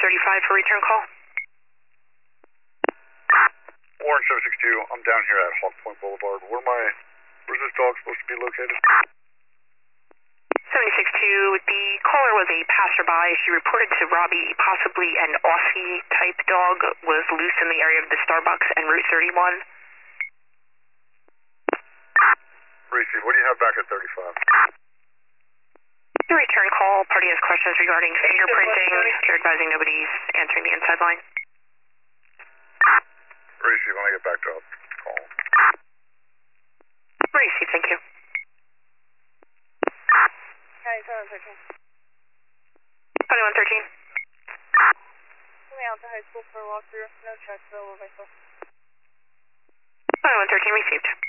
35 for return call. Orange 762, I'm down here at Hawk Point Boulevard. Where's this dog supposed to be located? 762, the caller was a passerby. She reported to Robbie possibly an Aussie type dog was loose in the area of the Starbucks and Route 31. Reese, what do you have back at 35? The return call, party has questions regarding fingerprinting. You're advising nobody's answering the inside line. Reese, when I get back to call. Reese, thank you. County 2113. 2113. Coming out to high school for a walkthrough. No checks available by phone. 2113 received.